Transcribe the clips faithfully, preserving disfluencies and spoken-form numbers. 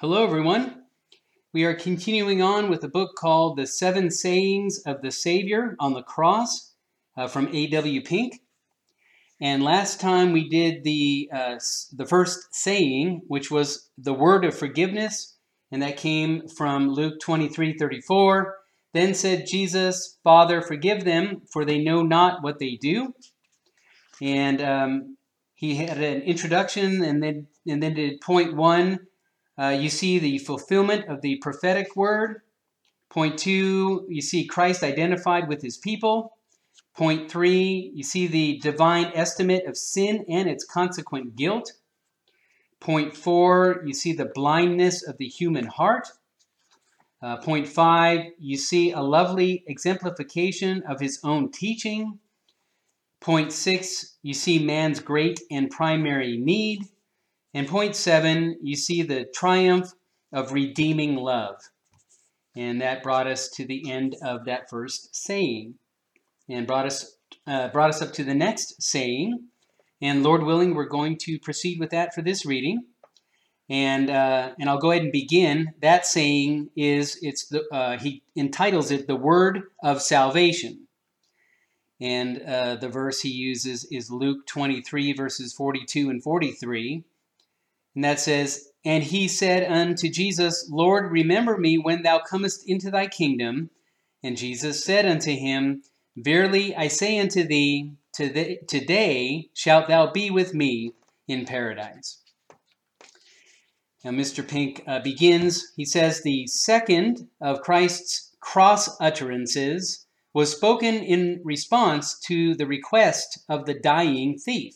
Hello, everyone. We are continuing on with a book called The Seven Sayings of the Savior on the Cross uh, from A W Pink. And last time we did the, uh, the first saying, which was the word of forgiveness, and that came from Luke twenty-three thirty-four. Then said Jesus, "Father, forgive them, for they know not what they do." And um, he had an introduction, and then, and then did point one. Uh, you see the fulfillment of the prophetic word. Point two, you see Christ identified with his people. Point three, you see the divine estimate of sin and its consequent guilt. Point four, you see the blindness of the human heart. Uh, point five, you see a lovely exemplification of his own teaching. Point six, you see man's great and primary need. And point seven, you see the triumph of redeeming love. And that brought us to the end of that first saying. And brought us, uh, brought us up to the next saying. And Lord willing, we're going to proceed with that for this reading. And uh, and I'll go ahead and begin. That saying is, it's the, uh, he entitles it, "The Word of Salvation." And uh, the verse he uses is Luke twenty-three, verses forty-two and forty-three. And that says, "And he said unto Jesus, Lord, remember me when thou comest into thy kingdom. And Jesus said unto him, Verily I say unto thee, today shalt thou be with me in paradise." Now Mister Pink uh, begins, he says, "The second of Christ's cross utterances was spoken in response to the request of the dying thief.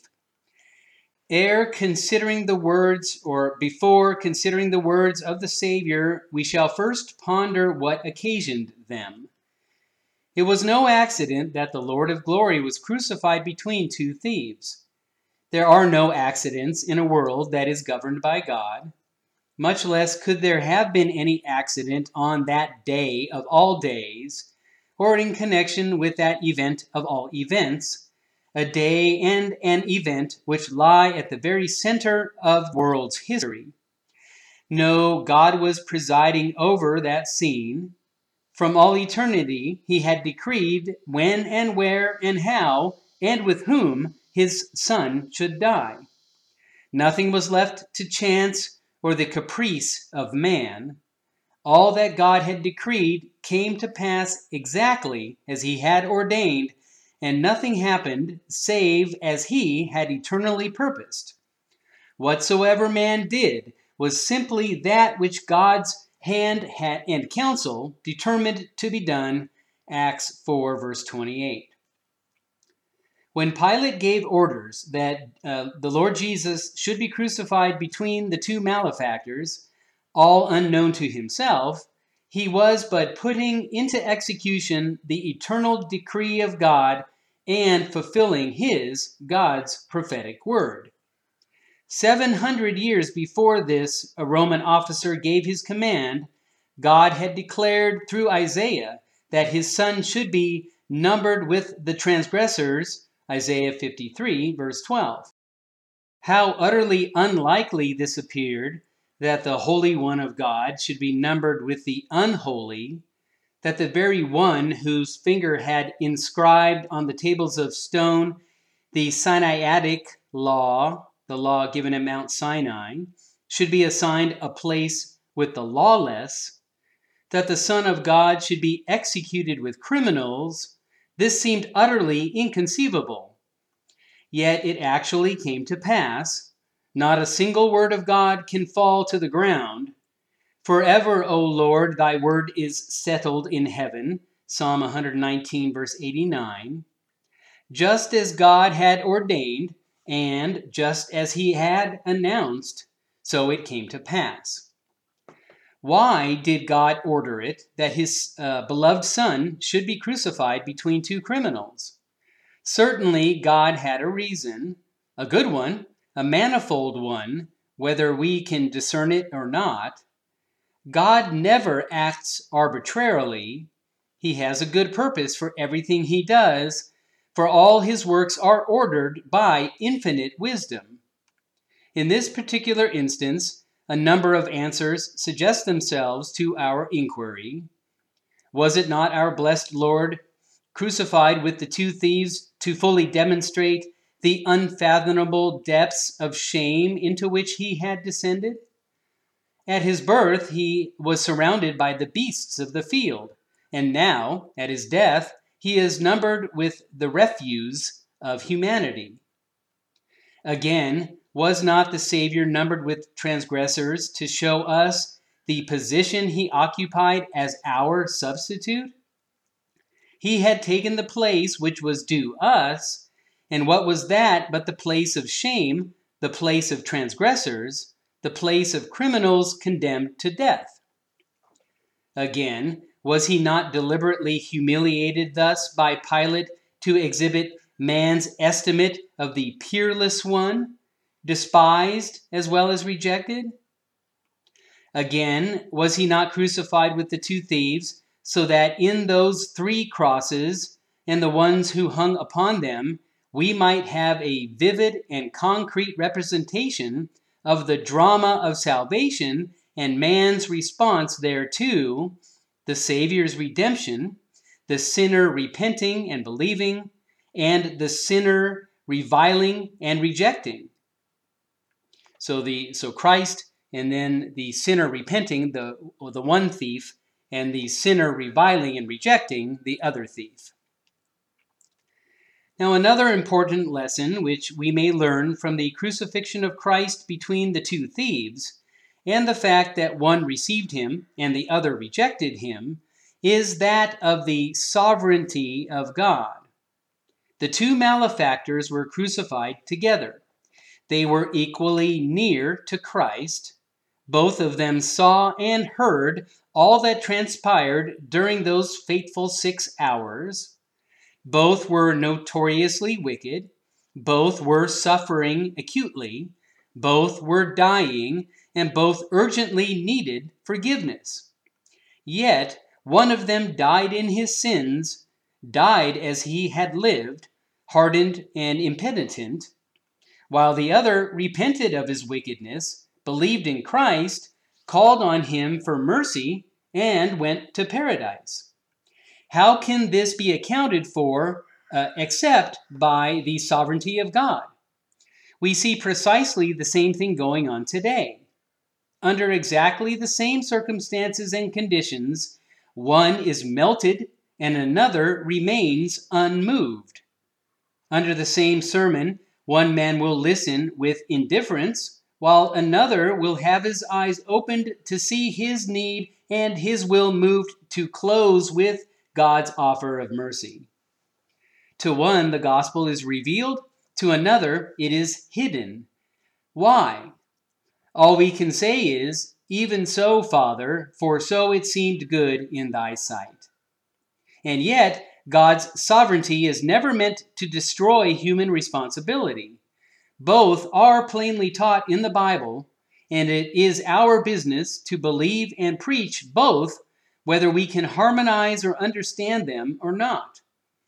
Ere considering the words, or before considering the words of the Savior, we shall first ponder what occasioned them. It was no accident that the Lord of glory was crucified between two thieves. There are no accidents in a world that is governed by God. Much less could there have been any accident on that day of all days, or in connection with that event of all events, a day and an event which lie at the very center of the world's history. No, God was presiding over that scene. From all eternity, he had decreed when and where and how and with whom his Son should die. Nothing was left to chance or the caprice of man. All that God had decreed came to pass exactly as he had ordained, and nothing happened save as he had eternally purposed. Whatsoever man did was simply that which God's hand had, and counsel determined to be done. Acts four, verse twenty-eight. When Pilate gave orders that uh, the Lord Jesus should be crucified between the two malefactors, all unknown to himself, he was but putting into execution the eternal decree of God and fulfilling his, God's, prophetic word. Seven hundred years before this, a Roman officer gave his command. God had declared through Isaiah that his Son should be numbered with the transgressors, Isaiah fifty-three, verse twelve. How utterly unlikely this appeared, that the Holy One of God should be numbered with the unholy, that the very one whose finger had inscribed on the tables of stone the Sinaitic law, the law given at Mount Sinai, should be assigned a place with the lawless, that the Son of God should be executed with criminals, this seemed utterly inconceivable. Yet it actually came to pass. Not a single word of God can fall to the ground. Forever, O Lord, thy word is settled in heaven. Psalm one nineteen, verse eighty-nine. Just as God had ordained, and just as he had announced, so it came to pass. Why did God order it that his uh, beloved Son should be crucified between two criminals? Certainly God had a reason, a good one, a manifold one, whether we can discern it or not. God never acts arbitrarily. He has a good purpose for everything he does, for all his works are ordered by infinite wisdom. In this particular instance, a number of answers suggest themselves to our inquiry. Was it not our blessed Lord crucified with the two thieves to fully demonstrate the unfathomable depths of shame into which he had descended? At his birth, he was surrounded by the beasts of the field, and now, at his death, he is numbered with the refuse of humanity. Again, was not the Savior numbered with transgressors to show us the position he occupied as our substitute? He had taken the place which was due us, and what was that but the place of shame, the place of transgressors, the place of criminals condemned to death? Again, was he not deliberately humiliated thus by Pilate to exhibit man's estimate of the peerless one, despised as well as rejected? Again, was he not crucified with the two thieves, so that in those three crosses and the ones who hung upon them, we might have a vivid and concrete representation of the drama of salvation and man's response thereto, the Savior's redemption, the sinner repenting and believing, and the sinner reviling and rejecting. So the so Christ, and then the sinner repenting, the, the one thief, and the sinner reviling and rejecting, the other thief. Now, another important lesson which we may learn from the crucifixion of Christ between the two thieves, and the fact that one received him and the other rejected him, is that of the sovereignty of God. The two malefactors were crucified together. They were equally near to Christ. Both of them saw and heard all that transpired during those fateful six hours. Both were notoriously wicked. Both were suffering acutely. Both were dying, and both urgently needed forgiveness. Yet one of them died in his sins, died as he had lived, hardened and impenitent, while the other repented of his wickedness, believed in Christ, called on him for mercy, and went to paradise. How can this be accounted for uh, except by the sovereignty of God? We see precisely the same thing going on today. Under exactly the same circumstances and conditions, one is melted and another remains unmoved. Under the same sermon, one man will listen with indifference, while another will have his eyes opened to see his need and his will moved to close with God's offer of mercy. To one, the gospel is revealed. To another, it is hidden. Why? All we can say is, "Even so, Father, for so it seemed good in thy sight." And yet, God's sovereignty is never meant to destroy human responsibility. Both are plainly taught in the Bible, and it is our business to believe and preach both, whether we can harmonize or understand them or not.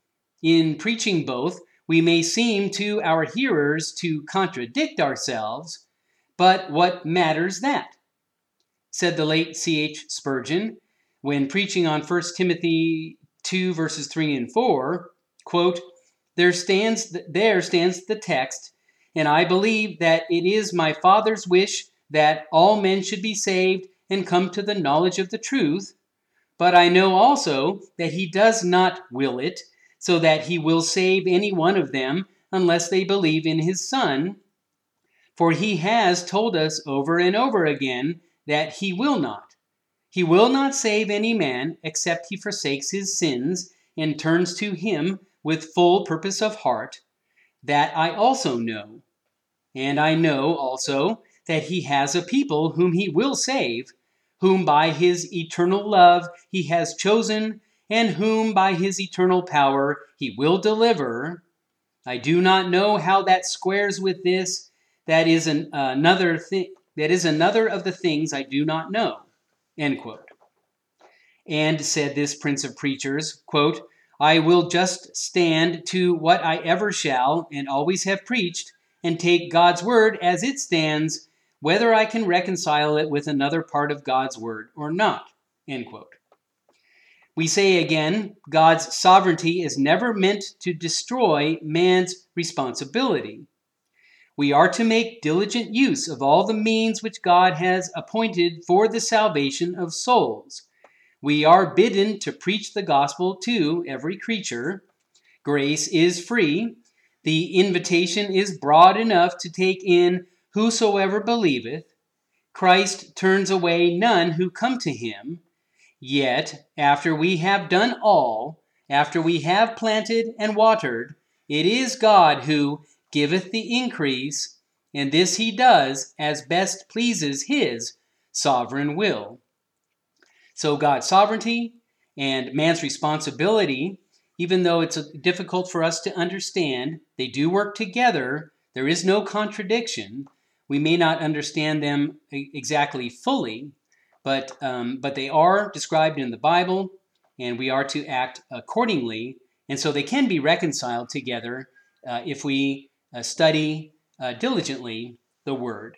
In preaching both, we may seem to our hearers to contradict ourselves, but what matters that? Said the late C H Spurgeon, when preaching on First Timothy two, verses three and four, quote, there stands, there stands the text, and I believe that it is my Father's wish that all men should be saved and come to the knowledge of the truth. But I know also that he does not will it, so that he will save any one of them unless they believe in his Son. For he has told us over and over again that he will not. He will not save any man except he forsakes his sins and turns to him with full purpose of heart. That I also know. And I know also that he has a people whom he will save, whom by his eternal love he has chosen, and whom by his eternal power he will deliver. I do not know how that squares with this. That is an, uh, another thing. That is another of the things I do not know. End quote. And said this Prince of Preachers, quote, I will just stand to what I ever shall and always have preached, and take God's word as it stands, whether I can reconcile it with another part of God's word or not." End quote. We say again, God's sovereignty is never meant to destroy man's responsibility. We are to make diligent use of all the means which God has appointed for the salvation of souls. We are bidden to preach the gospel to every creature. Grace is free. The invitation is broad enough to take in whosoever believeth. Christ turns away none who come to him. Yet, after we have done all, after we have planted and watered, it is God who giveth the increase, and this he does as best pleases his sovereign will. So God's sovereignty and man's responsibility, even though it's difficult for us to understand, they do work together. There is no contradiction. We may not understand them exactly fully, but, um, but they are described in the Bible, and we are to act accordingly. And so they can be reconciled together uh, if we uh, study uh, diligently the Word.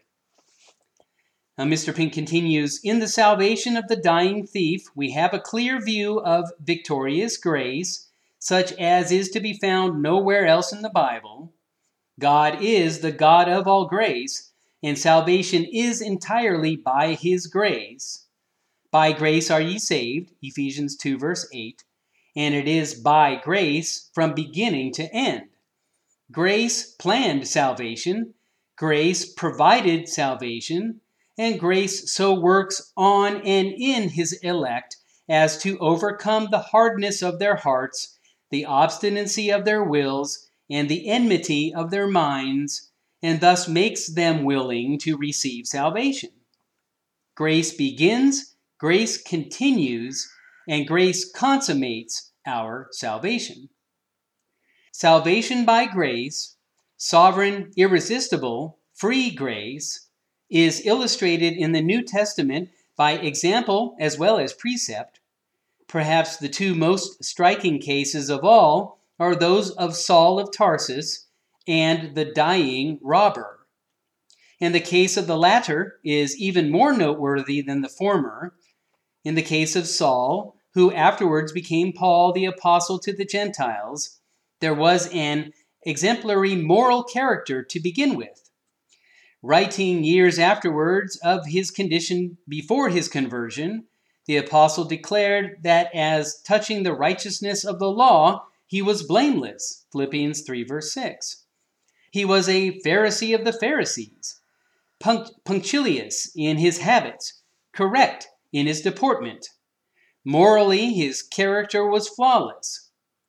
Now, Mister Pink continues, "In the salvation of the dying thief, we have a clear view of victorious grace, such as is to be found nowhere else in the Bible. God is the God of all grace, and salvation is entirely by his grace. By grace are ye saved," Ephesians two, verse eight, "and it is by grace from beginning to end." Grace planned salvation, grace provided salvation, and grace so works on and in his elect as to overcome the hardness of their hearts, the obstinacy of their wills, and the enmity of their minds, and thus makes them willing to receive salvation. Grace begins, grace continues, and grace consummates our salvation. Salvation by grace, sovereign, irresistible, free grace, is illustrated in the New Testament by example as well as precept. Perhaps the two most striking cases of all are those of Saul of Tarsus and the dying robber. And the case of the latter is even more noteworthy than the former. In the case of Saul, who afterwards became Paul the apostle to the Gentiles, there was an exemplary moral character to begin with. Writing years afterwards of his condition before his conversion, the apostle declared that as touching the righteousness of the law, he was blameless, Philippians three, verse six. He was a Pharisee of the Pharisees, punct- punctilious in his habits, correct in his deportment. Morally, his character was flawless.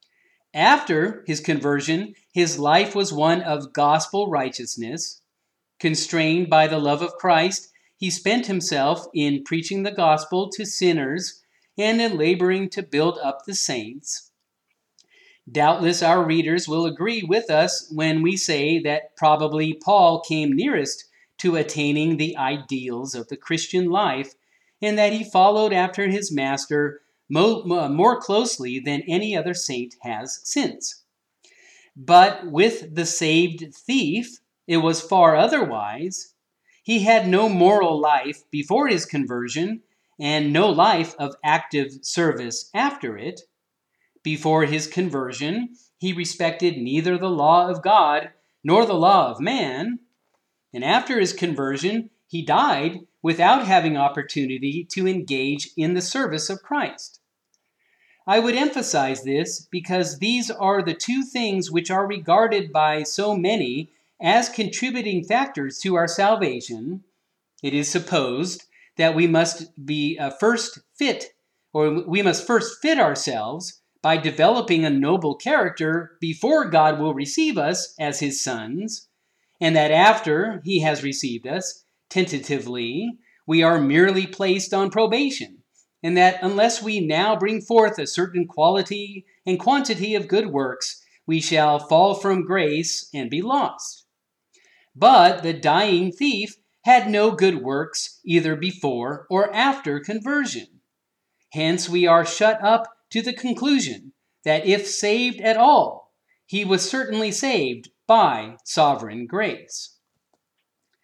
After his conversion, his life was one of gospel righteousness. Constrained by the love of Christ, he spent himself in preaching the gospel to sinners and in laboring to build up the saints. Doubtless our readers will agree with us when we say that probably Paul came nearest to attaining the ideals of the Christian life, and that he followed after his master more closely than any other saint has since. But with the saved thief, it was far otherwise. He had no moral life before his conversion and no life of active service after it. Before his conversion, he respected neither the law of God nor the law of man. And after his conversion, he died without having opportunity to engage in the service of Christ. I would emphasize this because these are the two things which are regarded by so many as contributing factors to our salvation. It is supposed that we must be uh, first fit, or we must first fit ourselves by developing a noble character before God will receive us as his sons, and that after he has received us, tentatively, we are merely placed on probation, and that unless we now bring forth a certain quality and quantity of good works, we shall fall from grace and be lost. But the dying thief had no good works either before or after conversion. Hence we are shut up to the conclusion that if saved at all, he was certainly saved by sovereign grace.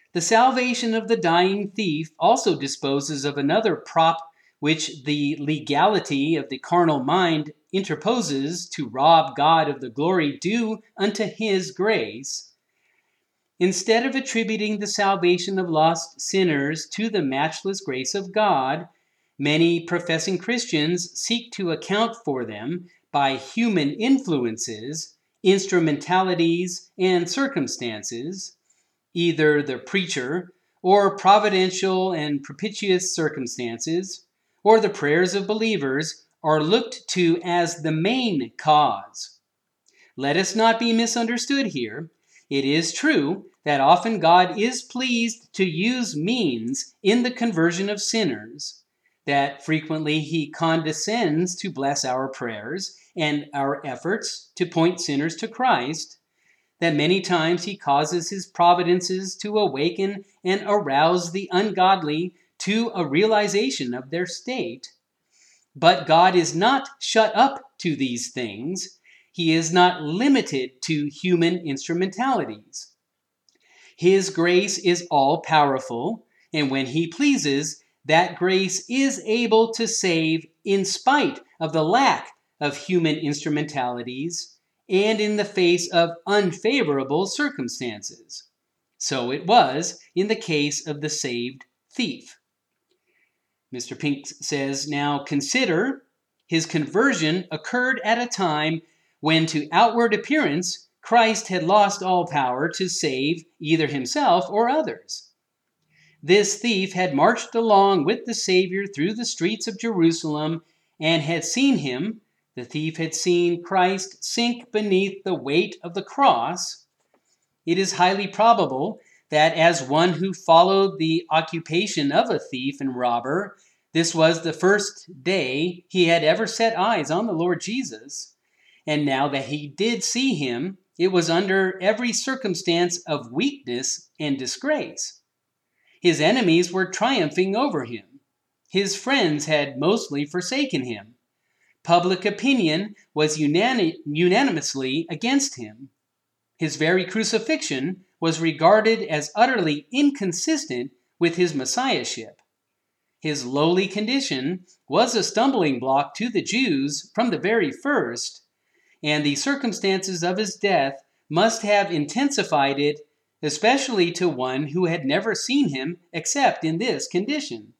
The salvation of the dying thief also disposes of another prop which the legality of the carnal mind interposes to rob God of the glory due unto his grace. Instead of attributing the salvation of lost sinners to the matchless grace of God, many professing Christians seek to account for them by human influences, instrumentalities, and circumstances. Either the preacher, or providential and propitious circumstances, or the prayers of believers are looked to as the main cause. Let us not be misunderstood here. It is true that often God is pleased to use means in the conversion of sinners, that frequently he condescends to bless our prayers and our efforts to point sinners to Christ, that many times he causes his providences to awaken and arouse the ungodly to a realization of their state. But God is not shut up to these things. He is not limited to human instrumentalities. His grace is all-powerful, and when he pleases, that grace is able to save in spite of the lack of human instrumentalities and in the face of unfavorable circumstances. So it was in the case of the saved thief. Mister Pink says, now consider his conversion occurred at a time when to outward appearance Christ had lost all power to save either himself or others. This thief had marched along with the Savior through the streets of Jerusalem and had seen him. The thief had seen Christ sink beneath the weight of the cross. It is highly probable that as one who followed the occupation of a thief and robber, this was the first day he had ever set eyes on the Lord Jesus. And now that he did see him, it was under every circumstance of weakness and disgrace. His enemies were triumphing over him. His friends had mostly forsaken him. Public opinion was unani- unanimously against him. His very crucifixion was regarded as utterly inconsistent with his messiahship. His lowly condition was a stumbling block to the Jews from the very first, and the circumstances of his death must have intensified it, especially to one who had never seen him except in this condition.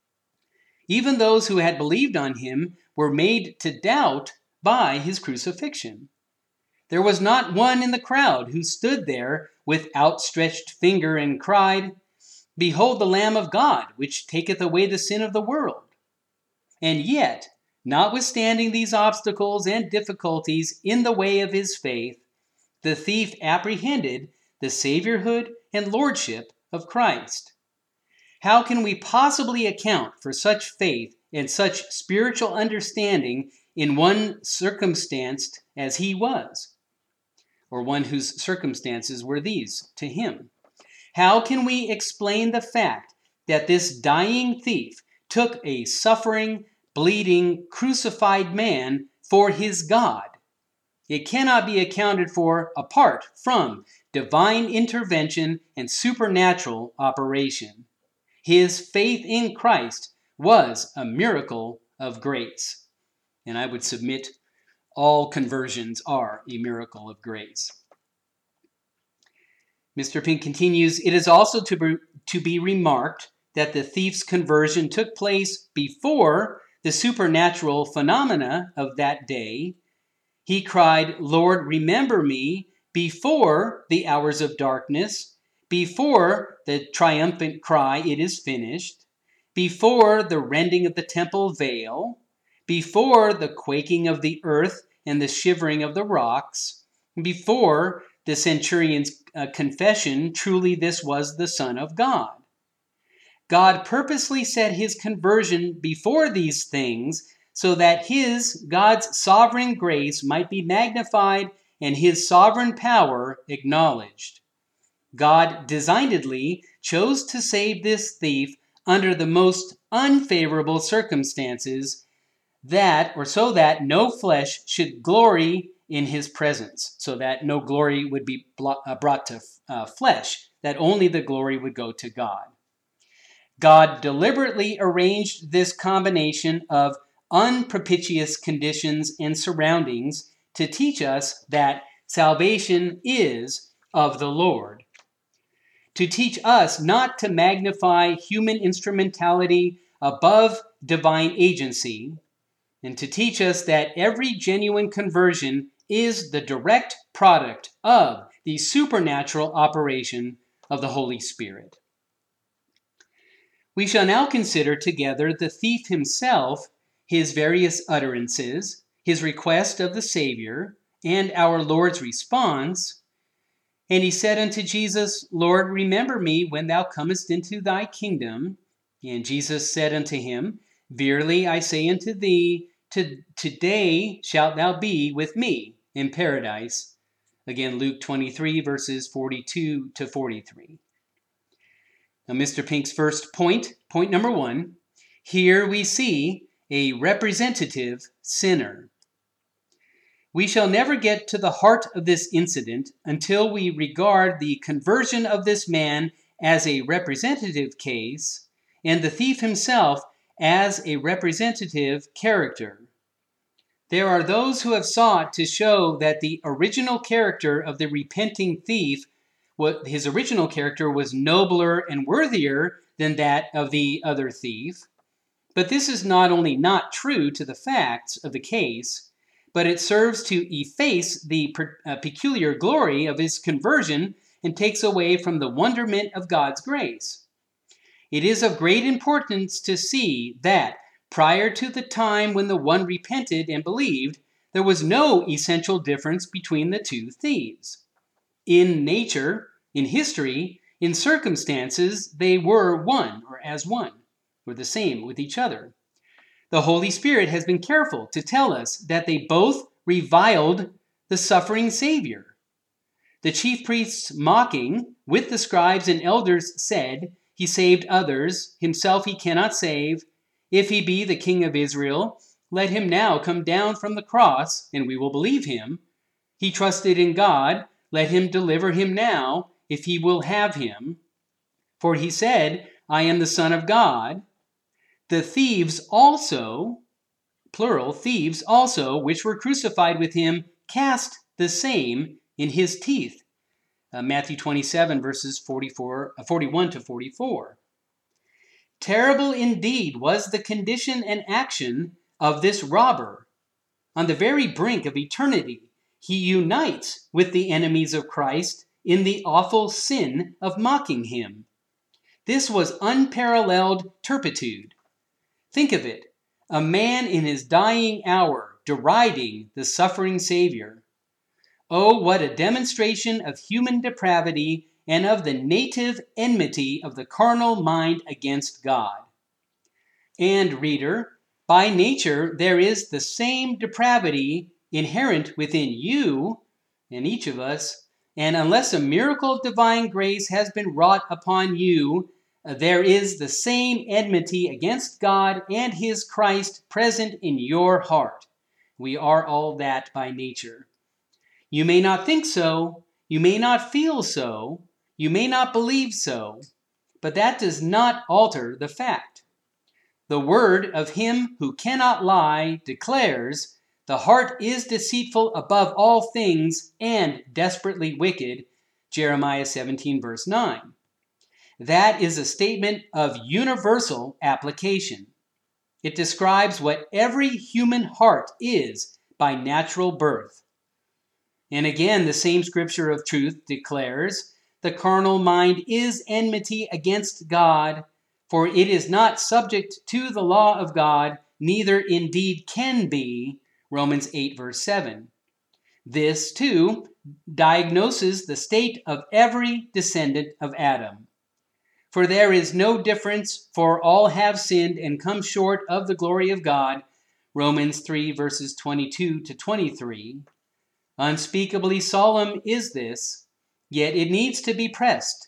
Even those who had believed on him were made to doubt by his crucifixion. There was not one in the crowd who stood there with outstretched finger and cried, "Behold the Lamb of God, which taketh away the sin of the world." And yet, notwithstanding these obstacles and difficulties in the way of his faith, the thief apprehended the Saviorhood and Lordship of Christ. How can we possibly account for such faith and such spiritual understanding in one circumstanced as he was, or one whose circumstances were these to him? How can we explain the fact that this dying thief took a suffering, bleeding, crucified man for his God? It cannot be accounted for apart from divine intervention and supernatural operation. His faith in Christ was a miracle of grace. And I would submit all conversions are a miracle of grace. Mister Pink continues, it is also to be, to be remarked that the thief's conversion took place before the supernatural phenomena of that day. He cried, "Lord, remember me," before the hours of darkness, before the triumphant cry, "It is finished," before the rending of the temple veil, before the quaking of the earth and the shivering of the rocks, before the centurion's uh, confession, "Truly this was the Son of God." God purposely set his conversion before these things so that his, God's sovereign grace might be magnified and his sovereign power acknowledged. God designedly chose to save this thief under the most unfavorable circumstances, that, or so that no flesh should glory in his presence, so that no glory would be brought to uh, flesh, that only the glory would go to God. God deliberately arranged this combination of unpropitious conditions and surroundings to teach us that salvation is of the Lord. To teach us not to magnify human instrumentality above divine agency, and to teach us that every genuine conversion is the direct product of the supernatural operation of the Holy Spirit. We shall now consider together the thief himself, his various utterances, his request of the Savior, and our Lord's response. And he said unto Jesus, Lord, remember me when thou comest into thy kingdom. And Jesus said unto him, Verily I say unto thee, to, today shalt thou be with me in paradise. Again, Luke twenty-three, verses forty-two to forty-three. Now, Mister Pink's first point, point number one, here we see a representative sinner. We shall never get to the heart of this incident until we regard the conversion of this man as a representative case and the thief himself as a representative character. There are those who have sought to show that the original character of the repenting thief, what his original character was nobler and worthier than that of the other thief. But this is not only not true to the facts of the case, but it serves to efface the per, uh, peculiar glory of his conversion and takes away from the wonderment of God's grace. It is of great importance to see that prior to the time when the one repented and believed, there was no essential difference between the two thieves. In nature, in history, in circumstances, they were one, or as one, or the same with each other. The Holy Spirit has been careful to tell us that they both reviled the suffering Savior. The chief priests, mocking with the scribes and elders, said, He saved others, himself he cannot save. If he be the King of Israel, let him now come down from the cross, and we will believe him. He trusted in God, let him deliver him now, if he will have him. For he said, I am the Son of God. The thieves also, plural, thieves also, which were crucified with him, cast the same in his teeth. Uh, Matthew twenty-seven, verses forty-four, uh, forty-one to forty-four. Terrible indeed was the condition and action of this robber. On the very brink of eternity, he unites with the enemies of Christ in the awful sin of mocking him. This was unparalleled turpitude. Think of it, a man in his dying hour deriding the suffering Savior. Oh, what a demonstration of human depravity and of the native enmity of the carnal mind against God. And, reader, by nature there is the same depravity inherent within you and each of us, and unless a miracle of divine grace has been wrought upon you, there is the same enmity against God and his Christ present in your heart. We are all that by nature. You may not think so, you may not feel so, you may not believe so, but that does not alter the fact. The word of him who cannot lie declares, the heart is deceitful above all things and desperately wicked, Jeremiah seventeen, verse nine. That is a statement of universal application. It describes what every human heart is by natural birth. And again, the same scripture of truth declares, the carnal mind is enmity against God, for it is not subject to the law of God, neither indeed can be, Romans eight, verse seven. This, too, diagnoses the state of every descendant of Adam. For there is no difference, for all have sinned and come short of the glory of God, Romans three, verses twenty-two to twenty-three. Unspeakably solemn is this, yet it needs to be pressed.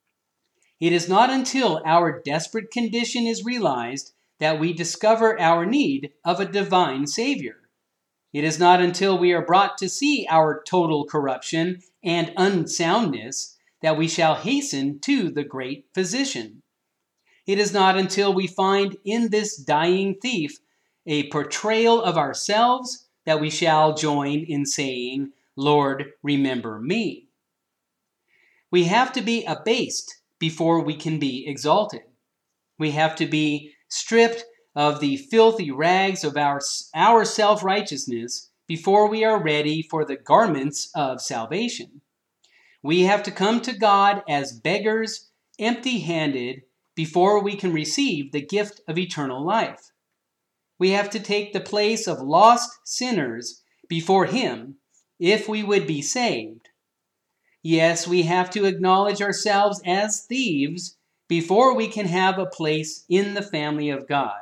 It is not until our desperate condition is realized that we discover our need of a divine Savior. It is not until we are brought to see our total corruption and unsoundness that we shall hasten to the great Physician. It is not until we find in this dying thief a portrayal of ourselves that we shall join in saying, Lord, remember me. We have to be abased before we can be exalted. We have to be stripped of the filthy rags of our, our self-righteousness before we are ready for the garments of salvation. We have to come to God as beggars, empty-handed, before we can receive the gift of eternal life. We have to take the place of lost sinners before Him if we would be saved. Yes, we have to acknowledge ourselves as thieves before we can have a place in the family of God.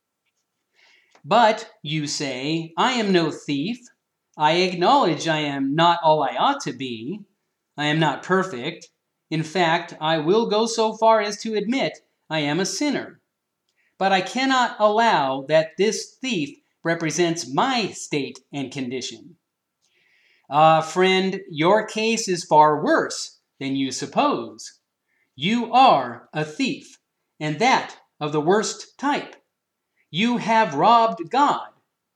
But, you say, I am no thief. I acknowledge I am not all I ought to be. I am not perfect. In fact, I will go so far as to admit I am a sinner. But I cannot allow that this thief represents my state and condition. Ah, uh, friend, your case is far worse than you suppose. You are a thief, and that of the worst type. You have robbed God.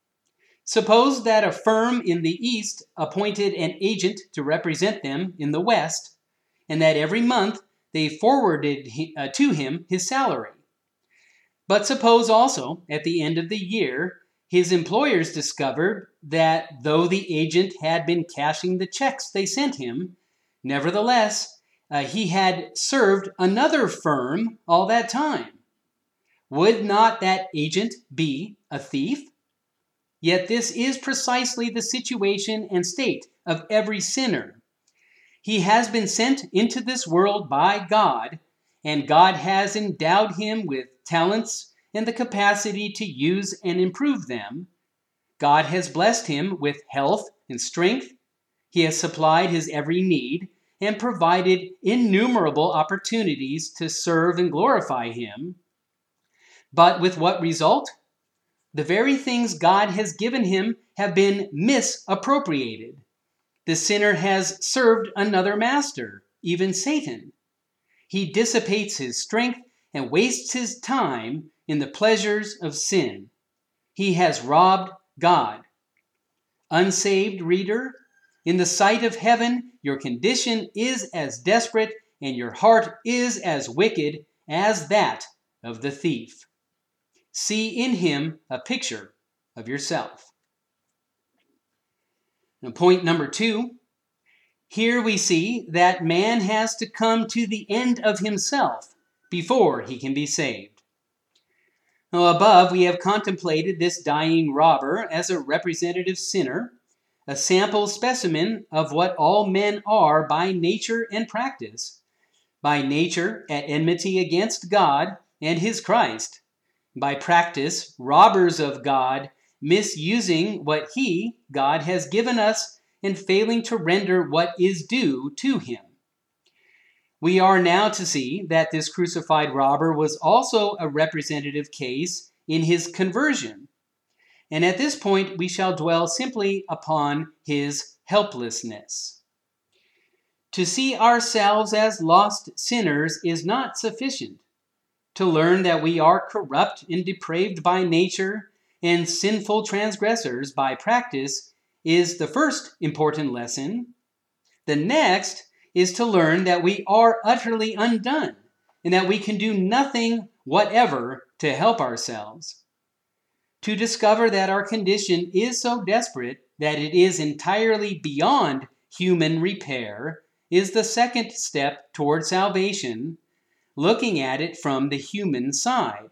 Suppose that a firm in the East appointed an agent to represent them in the West, and that every month they forwarded uh, to him his salary. But suppose also, at the end of the year, his employers discovered that though the agent had been cashing the checks they sent him, nevertheless, uh, he had served another firm all that time. Would not that agent be a thief? Yet this is precisely the situation and state of every sinner. He has been sent into this world by God, and God has endowed him with talents and the capacity to use and improve them. God has blessed him with health and strength. He has supplied his every need and provided innumerable opportunities to serve and glorify him. But with what result? The very things God has given him have been misappropriated. The sinner has served another master, even Satan. He dissipates his strength and wastes his time in the pleasures of sin. He has robbed God. Unsaved reader, in the sight of heaven, your condition is as desperate and your heart is as wicked as that of the thief. See in him a picture of yourself. Now, point number two. Here we see that man has to come to the end of himself before he can be saved. Now, above, we have contemplated this dying robber as a representative sinner, a sample specimen of what all men are by nature and practice. By nature, at enmity against God and his Christ. By practice, robbers of God, misusing what he, God, has given us and failing to render what is due to him. We are now to see that this crucified robber was also a representative case in his conversion. And at this point, we shall dwell simply upon his helplessness. To see ourselves as lost sinners is not sufficient. To learn that we are corrupt and depraved by nature and sinful transgressors by practice is the first important lesson. The next is to learn that we are utterly undone and that we can do nothing whatever to help ourselves. To discover that our condition is so desperate that it is entirely beyond human repair is the second step toward salvation, looking at it from the human side.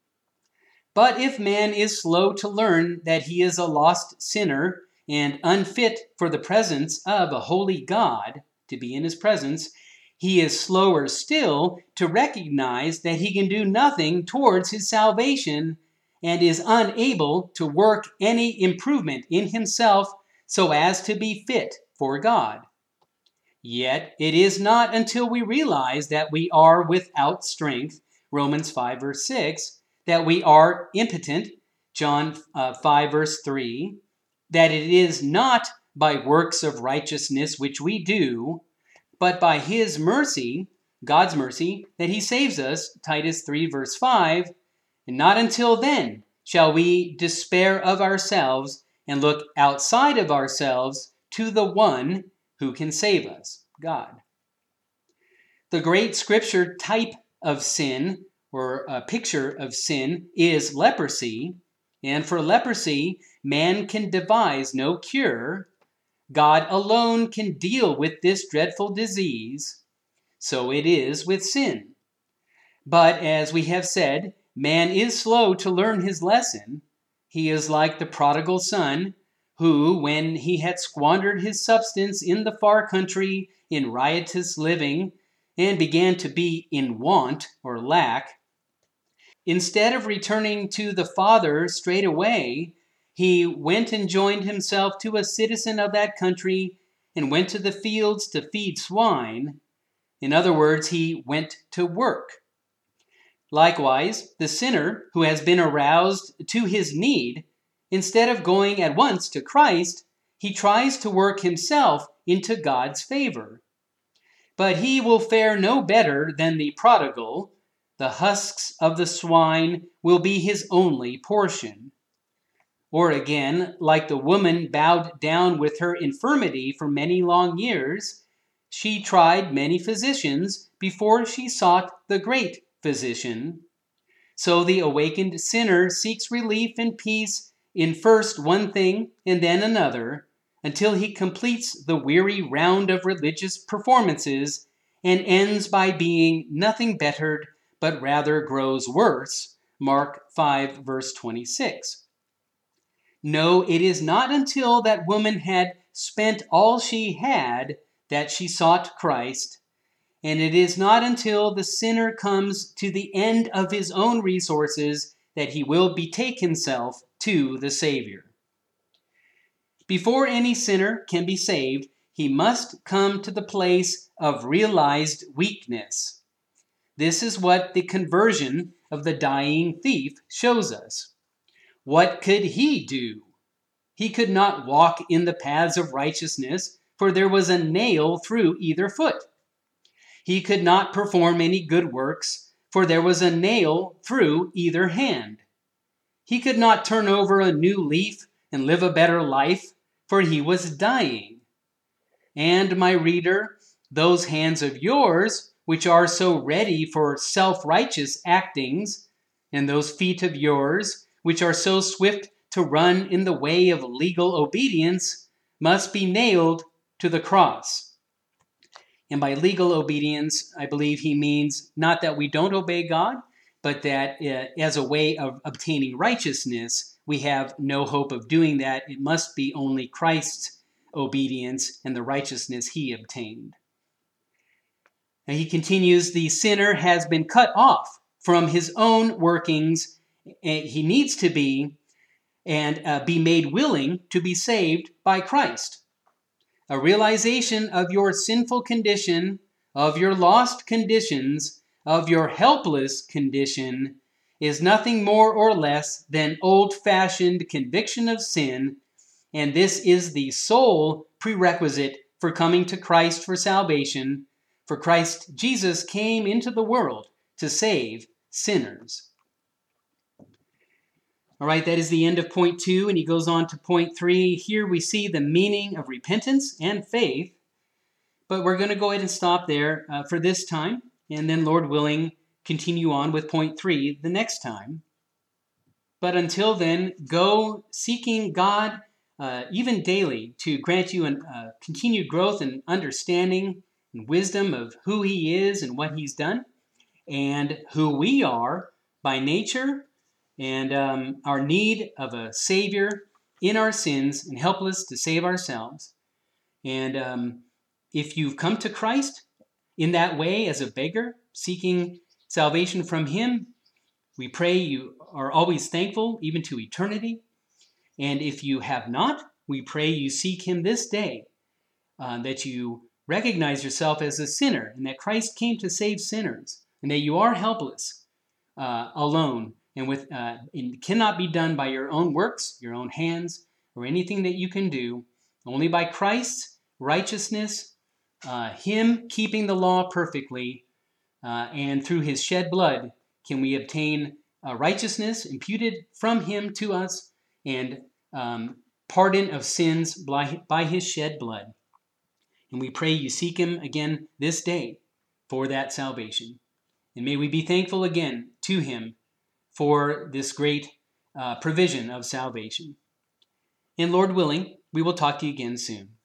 But if man is slow to learn that he is a lost sinner and unfit for the presence of a holy God, to be in his presence, he is slower still to recognize that he can do nothing towards his salvation and is unable to work any improvement in himself so as to be fit for God. Yet it is not until we realize that we are without strength, Romans five verse six, that we are impotent, John uh, five verse three, that it is not by works of righteousness which we do, but by his mercy, God's mercy, that he saves us, Titus three verse five, and not until then shall we despair of ourselves and look outside of ourselves to the one who can save us, God. The great scripture type of sin, or a picture of sin, is leprosy. And for leprosy, man can devise no cure. God alone can deal with this dreadful disease. So it is with sin. But as we have said, man is slow to learn his lesson. He is like the prodigal son, who, when he had squandered his substance in the far country in riotous living, and began to be in want or lack, instead of returning to the father straight away, he went and joined himself to a citizen of that country and went to the fields to feed swine. In other words, he went to work. Likewise, the sinner who has been aroused to his need, instead of going at once to Christ, he tries to work himself into God's favor. But he will fare no better than the prodigal. The husks of the swine will be his only portion. Or again, like the woman bowed down with her infirmity for many long years, she tried many physicians before she sought the great physician. So the awakened sinner seeks relief and peace in first one thing and then another, until he completes the weary round of religious performances and ends by being nothing bettered, but rather grows worse. Mark five, verse twenty-six. No, it is not until that woman had spent all she had that she sought Christ, and it is not until the sinner comes to the end of his own resources that he will betake himself to the Savior. Before any sinner can be saved, he must come to the place of realized weakness. This is what the conversion of the dying thief shows us. What could he do? He could not walk in the paths of righteousness, for there was a nail through either foot. He could not perform any good works, for there was a nail through either hand. He could not turn over a new leaf and live a better life, for he was dying. And, my reader, those hands of yours, which are so ready for self-righteous actings, and those feet of yours, which are so swift to run in the way of legal obedience, must be nailed to the cross. And by legal obedience, I believe he means not that we don't obey God, but that uh, as a way of obtaining righteousness, we have no hope of doing that. It must be only Christ's obedience and the righteousness he obtained. And he continues, the sinner has been cut off from his own workings. And he needs to be and uh, be made willing to be saved by Christ. A realization of your sinful condition, of your lost conditions, of your helpless condition, is nothing more or less than old-fashioned conviction of sin, and this is the sole prerequisite for coming to Christ for salvation, for Christ Jesus came into the world to save sinners. All right, that is the end of point two, and he goes on to point three. Here we see the meaning of repentance and faith, but we're going to go ahead and stop there uh, for this time, and then, Lord willing, continue on with point three the next time. But until then, go seeking God uh, even daily to grant you a uh, continued growth and understanding and wisdom of who he is and what he's done, and who we are by nature, and um, our need of a Savior in our sins and helpless to save ourselves. And um, if you've come to Christ in that way as a beggar, seeking salvation from him, we pray you are always thankful, even to eternity. And if you have not, we pray you seek him this day, uh, that you recognize yourself as a sinner, and that Christ came to save sinners, and that you are helpless, uh, alone, and with uh, it cannot be done by your own works, your own hands, or anything that you can do. Only by Christ's righteousness, uh, him keeping the law perfectly, uh, and through his shed blood, can we obtain uh, righteousness imputed from him to us, and um, pardon of sins by, by his shed blood. And we pray you seek him again this day for that salvation. And may we be thankful again to him for this great uh, provision of salvation. And Lord willing, we will talk to you again soon.